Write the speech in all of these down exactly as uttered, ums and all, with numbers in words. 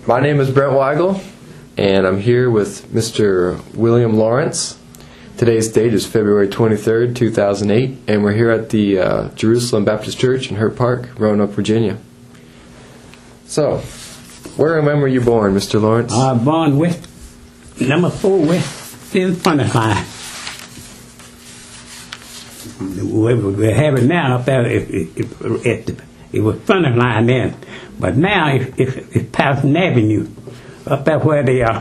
My name is Brent Weigel, and I'm here with Mister William Lawrence. Today's date is February twenty-third, two thousand eight, and we're here at the uh, Jerusalem Baptist Church in Hurt Park, Roanoke, Virginia. So, where and when were you born, Mister Lawrence? I was born west, number four west in front of line. We have it now up there. It, it, it, it, it was front of line then, but now it, it, it's Patterson Avenue, up there where they are.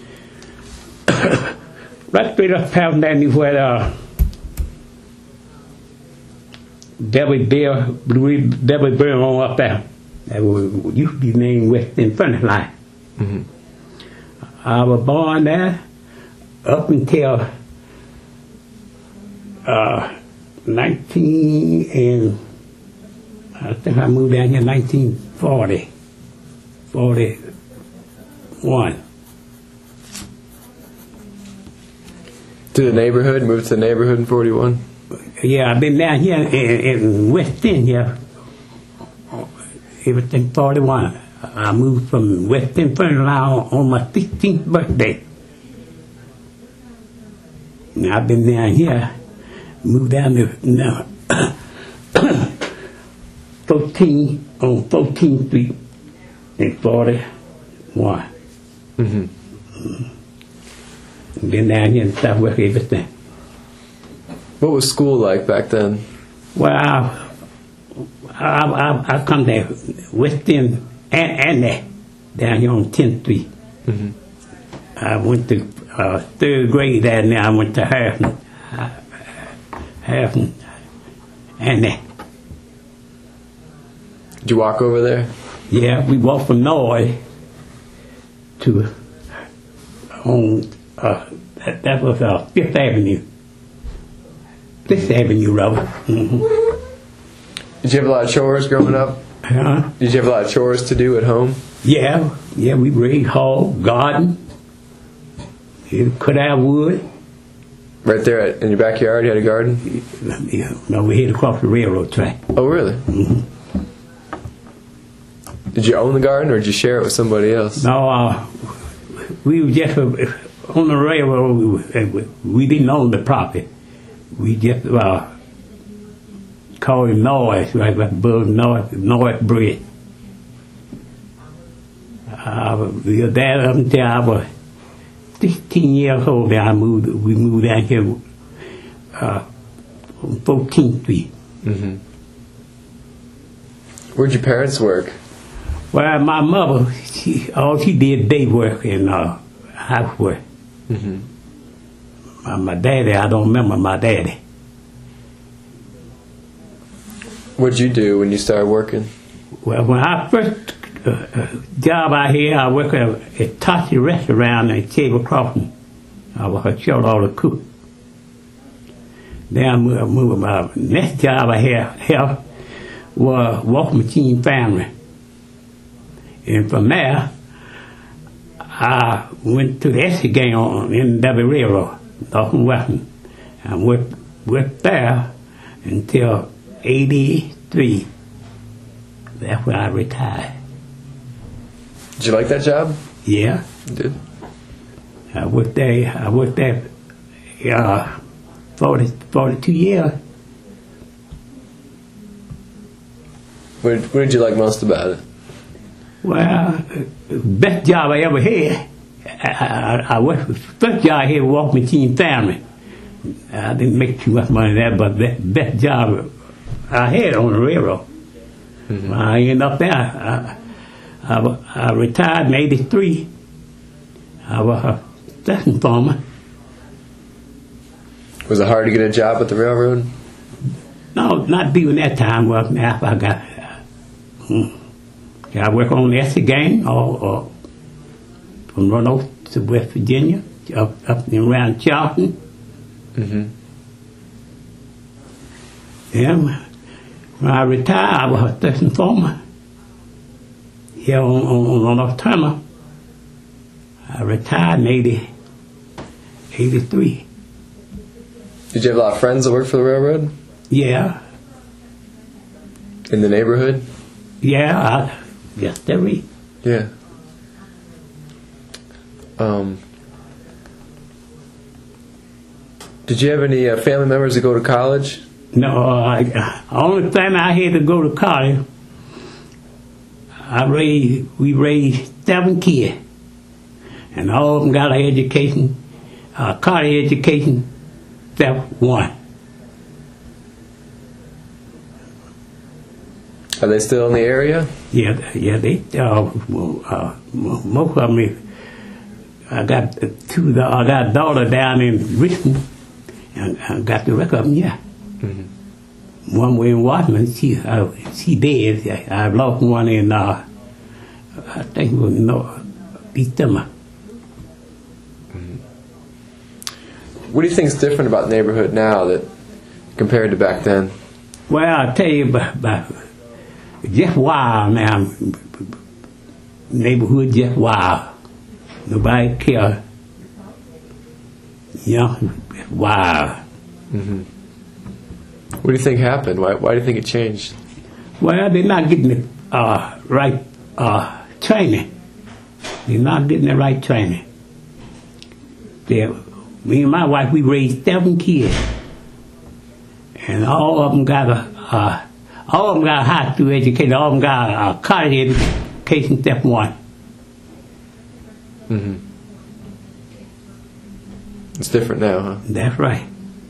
Right straight up Patterson Avenue where uh, Debbie Bill, Debbie Bill on up there. That was, used to be named West in front of line. Mm-hmm. I was born there up until uh, nineteen and I think I moved down here in nineteen forty, forty-one. To the neighborhood, moved to the neighborhood in forty-one? Yeah, I've been down here in, in West End here ever since forty-one. I moved from West End Furniture on, on my sixteenth birthday. And I've been down here, moved down to now, fourteen on fourteenth Street in forty-one. Mm-hmm. Been down here in Southwest ever since. What was school like back then? Well, I, I, I, I come there, West End and, and there, down here on tenth Street. Mm-hmm. I went to uh, third grade there, and then I went to Harrison, uh, Harrison, and there. Did you walk over there? Yeah, we walked from Noy to on uh, that, that was uh, Fifth Avenue. Fifth Avenue, Robert. Mm-hmm. Did you have a lot of chores growing up? Huh? Did you have a lot of chores to do at home? Yeah, yeah, we raised hog, garden, cut our wood. Right there at, in your backyard, you had a garden? Yeah, no, we hid across the railroad track. Oh, really? Mm-hmm. Did you own the garden, or did you share it with somebody else? No, uh, we were just uh, on the railroad. We, were, we didn't own the property. We just uh, called it North, right above North, North Bridge. Uh, we were there up until I was sixteen years old. Then I moved. We moved down here uh, on fourteenth Street. Mm-hmm. Where'd your parents work? Well, my mother, she, all she did day work and uh, housework. Mm-hmm. My, my daddy, I don't remember my daddy. What'd you do when you started working? Well, when I first uh, uh, job I had, I worked at a Tachi restaurant in Cable Crossing. I was a short order cook. Then I moved, moved my next job I had, had was Walk Machine Family. And from there, I went to the Essie gang on N W Railroad, North and Western. I worked, worked there until eighty-three. That's when I retired. Did you like that job? Yeah. You did? I worked there, I worked there uh, forty, forty-two years. What, what did you like most about it? Well, best job I ever had. I, I, I worked, first job I had was Walk Machine Family. I didn't make too much money there, but the best job I had on the railroad. Mm-hmm. I ended up there. I, I, I retired in eighty-three. I was a station farmer. Was it hard to get a job at the railroad? No, not during that time. Well, after I got, uh, I work on the Essie gang, or, or from Roanoke to West Virginia, up, up and around Charleston. Mm-hmm. Yeah, when I retired, I was a station farmer here on, on, on Roanoke Terminal. I retired in eighty, eighty-three. Did you have a lot of friends that worked for the railroad? Yeah. In the neighborhood? Yeah, I, yes, there we. Yeah. Um, did you have any uh, family members that go to college? No, uh, only time I had to go to college, I raised, we raised seven kids, and all of them got an education, uh, college education, except one. Are they still in the area? Yeah, yeah, they, uh, uh, most of them, I got two, I got a daughter down in Richmond, and I got the rest of them, yeah. Mm-hmm. One way in Washington, she, uh, she dead. I, I lost one in, uh, I think it was no, December. Mm-hmm. What do you think is different about the neighborhood now that compared to back then? Well, I'll tell you about, about just wild now. Neighborhood just wild. Nobody care. You know, wild. Mm-hmm. What do you think happened? Why, why do you think it changed? Well, they're not getting the uh, right uh, training. They're not getting the right training. They're, me and my wife, we raised seven kids, and all of them got a, uh, all of them got a high school education. All of them got a college education, step one. Mm-hmm. It's different now, huh? That's right.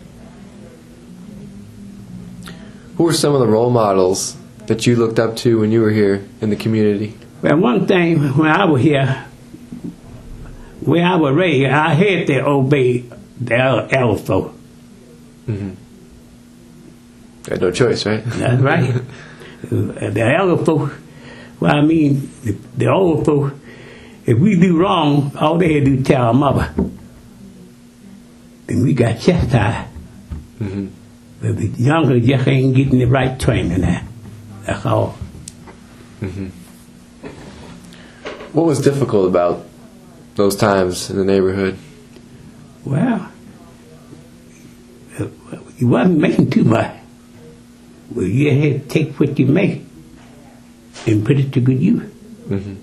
Who were some of the role models that you looked up to when you were here in the community? Well, one thing, when I was here, when I was raised, I had to obey the elder folk. Mm-hmm. Had no choice, right? That's right. The elder folk, well, I mean, the, the old folk, if we do wrong, all they had to do is tell our mother. Then we got chastised. Mm-hmm. But the younger just ain't getting the right training now. That's all. Mm-hmm. What was difficult about those times in the neighborhood? Well, you wasn't making too much. Well, you had to take what you make and put it to good use. Mm-hmm.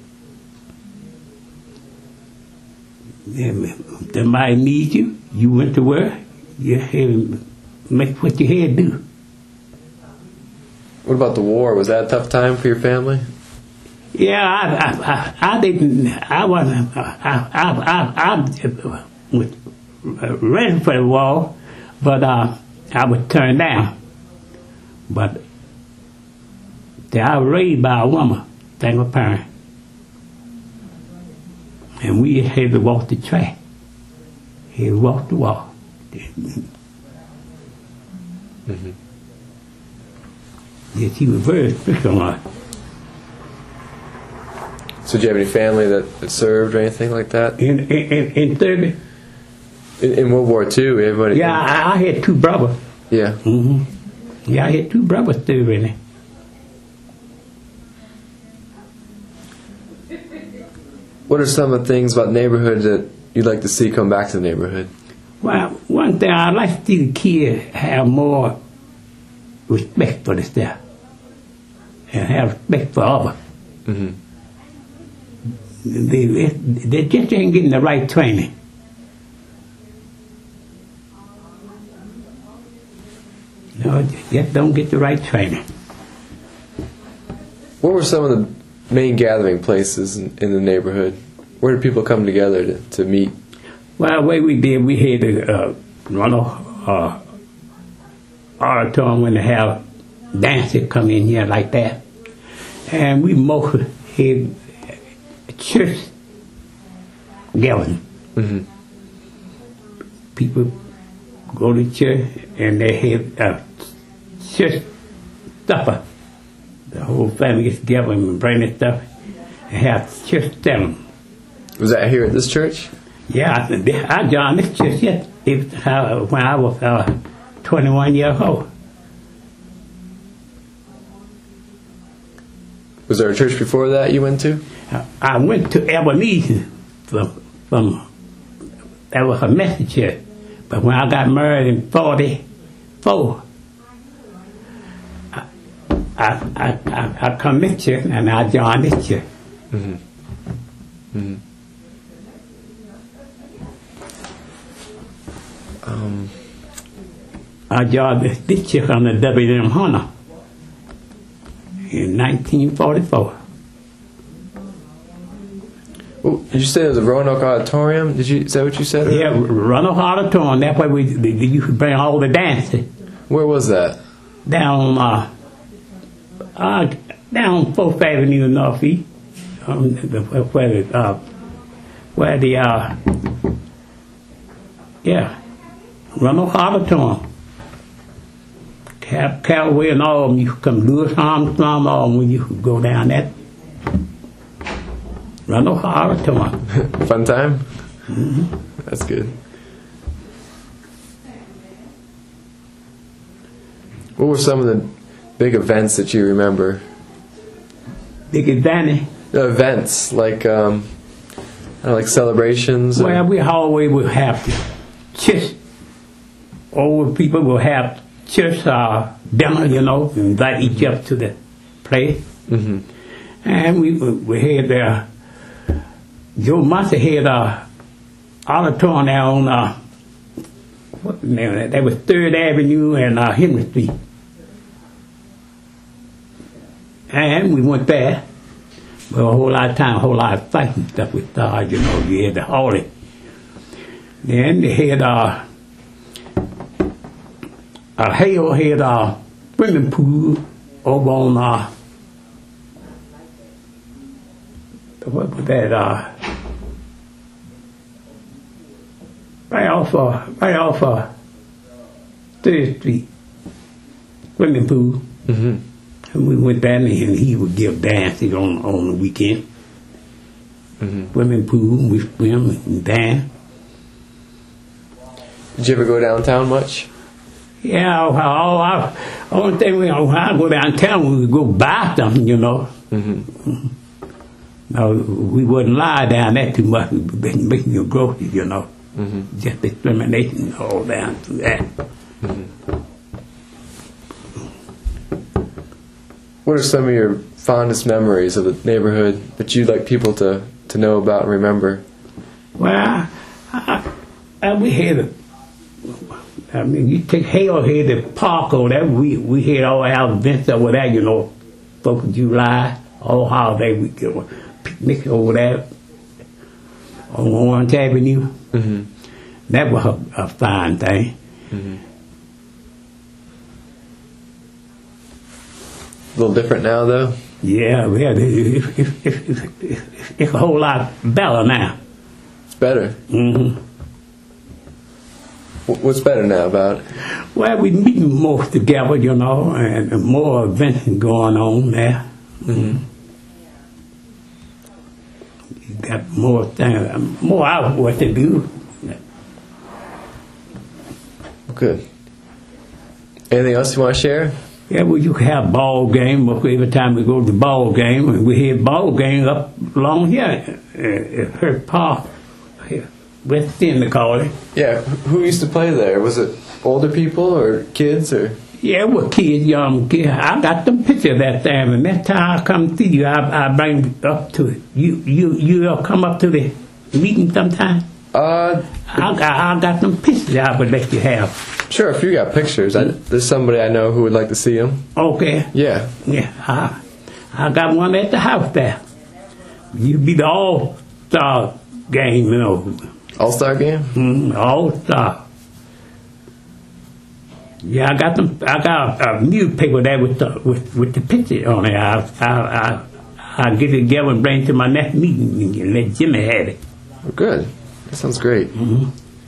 If somebody needs you, you went to work, you had to make what you had to do. What about the war? Was that a tough time for your family? Yeah, I, I, I, I didn't, I wasn't, I, I, I, I was ready for the war, but uh, I was turned down. But I was raised by a woman, single parent. And we had to walk the track. Had to walk the walk. Mm-hmm. Yeah, she was very strict on us. So did you have any family that, that served or anything like that? In in in thirty. In, in World War Two, everybody. Yeah, I, I had two brothers. Yeah. Mm-hmm. Yeah, I had two brothers serving. What are some of the things about the neighborhood that you'd like to see come back to the neighborhood? Well, one thing I'd like to see the kids have more respect for themselves and have respect for others. Mm-hmm. They, they just ain't getting the right training. No, just don't get the right training. What were some of the main gathering places in, in the neighborhood? Where did people come together to, to meet? Well, the way we did, we had to uh, run a uh, auditorium when they have dancers come in here like that. And we mostly had church gathering. Mm-hmm. People go to church and they have a church supper. The whole family gets together and bring their stuff and have church dinner. Was that here at this church? Yeah, I, I joined this church yet, it, uh, when I was uh, twenty-one years old. Was there a church before that you went to? I, I went to Ebenezer from, from that was a Methodist church. But when I got married in forty-four, I, I, I, I, I come this church and I joined this church. Mm-hmm. Mm-hmm. Um, I joined this, this chick on the W M Hunter in nineteen forty-four. oh, did you say it was the Roanoke Auditorium? Did you? Is that what you said? Yeah, Roanoke Auditorium. That's where we they, they used to bring all the dancing Where was that? down uh, uh down Fourth Avenue Northeast. Um, the, where the uh, where the uh, yeah, Roanoke Auditorium. Cal- Callaway and all of them, you could come Louis Armstrong, all of them, you could go down that Roanoke Auditorium. Fun time? Mm-hmm. That's good. What were some of the big events that you remember? Big advantage. The events, like, um, I don't know, like celebrations? or- Well, we always would have to church. Old people will have church uh, dinner, you know, invite each other to the place. Mm-hmm. And we we had uh, Joe Master had a auditorium there on uh, what the name of that? That was Third Avenue and uh, Henry Street. And we went there. Well, a whole lot of time, a whole lot of fighting stuff with uh, you know, you had to haul it. Then they had uh, uh Hale had a swimming pool over on uh what was that uh right off uh right off uh Third Street swimming pool. Mm-hmm. And we went down there and he would give dances on on the weekend. Mm-hmm. Swimming pool, we swim and dance. Did you ever go downtown much? Yeah, all I, only thing we when I go downtown, we would go buy something, you know. Mm-hmm. No, we wouldn't lie down there too much. We'd be making your groceries, you know. Mm-hmm. Just discrimination all down through that. Mm-hmm. What are some of your fondest memories of the neighborhood that you'd like people to, to know about and remember? Well, I, I, I, we had a, I mean, you take Hale here, the park over there, we, we had all our events over there, you know, Fourth of July, all holiday, we go picnic over there on Orange Avenue. Mm-hmm. That was a, a fine thing. Mm-hmm. A little different now, though? Yeah, yeah, it, it, it, it, it's a whole lot better now. It's better. hmm Wh- What's better now about it? Well, we meeting more together, you know, and more events going on there. Mm-hmm. You got more things, more out what to do. Good. Anything else you want to share? Yeah, well, you can have ball game. Every time we go to the ball game, and we had ball game up along here at her park, here, West End, they call it. Yeah. Who used to play there? Was it older people or kids or? Yeah, well, kids, young kids. I got them pictures that time, and next time I come see you, I, I bring it up to it. You, you, you'll come up to the meeting sometime. Uh, I got, I got them pictures I would let you have. sure. If you got pictures, I, there's somebody I know who would like to see them. Okay. Yeah. Yeah, I, I got one at the house there. You be the all-star game, you know. All-Star game? Mm, all-star. Yeah, I got them. I got a, a newspaper there with the with, with the picture on it. I I I I get it together and bring it to my next meeting and let Jimmy have it. Oh, good. That sounds great. Mm-hmm.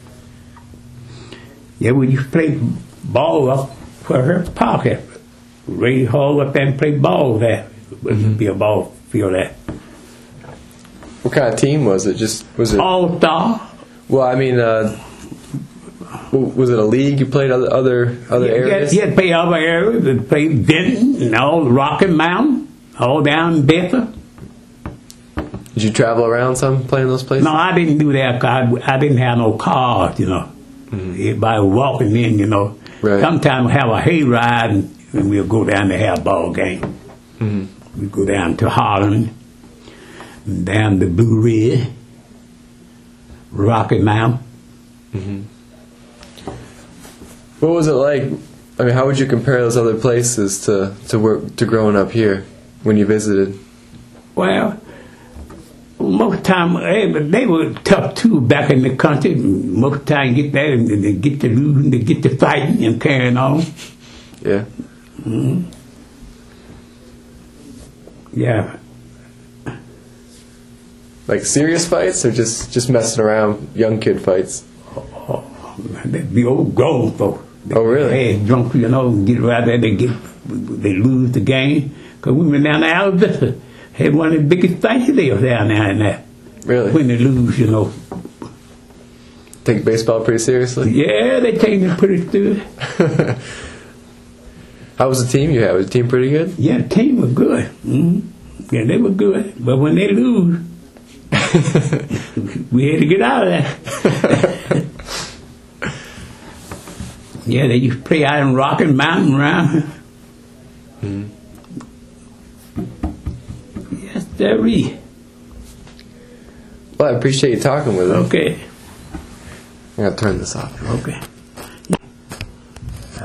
Yeah, we used to play ball up where her park at. Ray Hall up there and play ball there. There used to be a ball field there. What kind of team was it? Just was it? All star. Well, I mean, uh, w- was it a league? You played other other other Yeah, areas? yeah, play other areas. They played Denton and all Rocky Mountain, all down in Bedford. Did you travel around some playing those places? No, I didn't do that 'cause I, I didn't have no cars, you know. Mm-hmm. Everybody was walking in, you know. Right. Sometimes we have a hayride and, and we'll go down to have a ball game. Mm-hmm. We go down to Harlan, and down to Blue Ridge, Rocky Mountain. Mm-hmm. What was it like? I mean, how would you compare those other places to to work to growing up here when you visited? Well, most time eh, they were tough too back in the country. Most time get there and, and get to losing, to get to fighting and carrying on. Yeah. Mm-hmm. Yeah. Like serious fights or just just messing around, young kid fights? Oh, they'd be old grown folks. They, Oh, really? They drunk, you know, get right there, they get, they lose the game. Because we went down to Alabama, had one of the biggest fights there down there in that. Really? When they lose, you know. Take baseball pretty seriously? Yeah, they take it pretty good. How was the team you had? Was the team pretty good? Yeah, the team was good. Mm-hmm. Yeah, they were good. But when they lose, we had to get out of there. Yeah, they used to play out in Rocky Mountain around. Mm-hmm. Yes, there is. Well, I appreciate you talking with me. Okay. I'm going to turn this off. Okay.